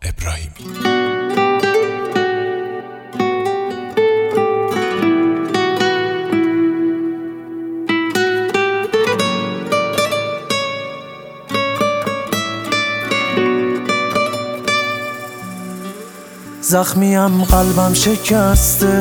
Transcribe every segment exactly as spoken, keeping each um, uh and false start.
ابراهیمی. زخمیم قلبم شکسته،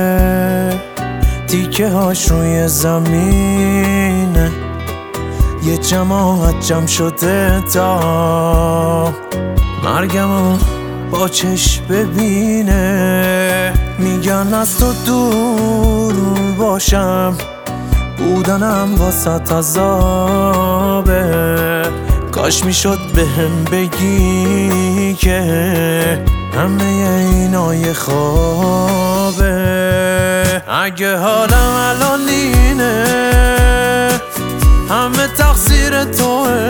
تیکه هاش روی زمینه، یه جماعت جمع شده تا مرگمو با چشم ببینه. میگن از تو دور باشم، بودنم واسه عذابه. کاش میشد بهم بگی که همه اینا یه خوابه. اگه حالم الان اینه، همه تقصیر توه.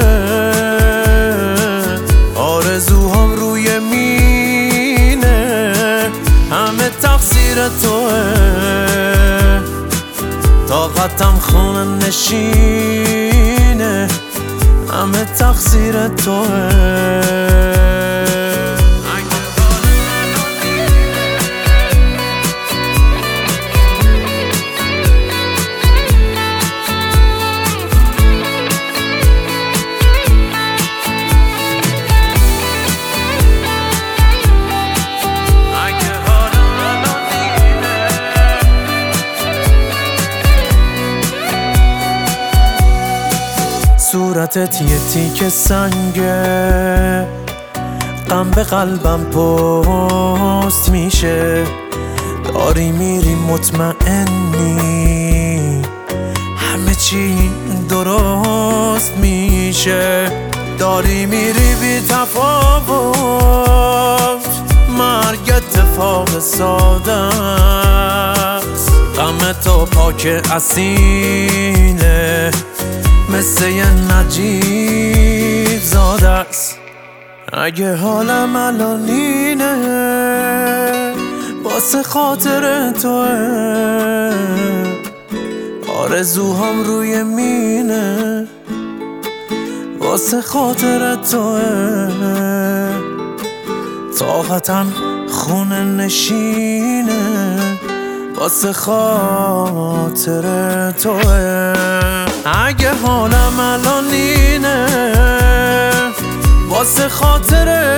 آرزوهام روی مینه، همه تقصیر توه. طاقتم خونه نشینه، همه تقصیر توه. صورتت یه تیکه سنگه، غم به قلبم پست میشه. داری میری مطمئنی همه چی درست میشه. داری میری بی تفاوت، مرگ اتفاق ساده است. غم تو پاک اصیله، مثل یه نجیب زاده است. اگه حالم الان اینه، واسه خاطر توه. آرزوهام روی مینه، واسه خاطر توه. طاقتم خونه نشینه، واسه خاطر توه. اگه حالم الان اینه، واسه خاطر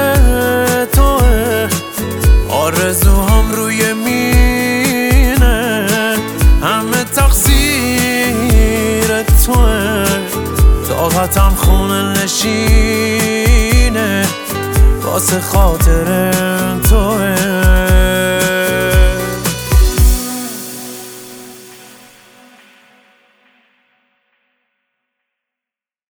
توه. آرزوهام روی مینه، همه تقصیر توه. طاقتم خونه نشینه، واسه خاطر توه.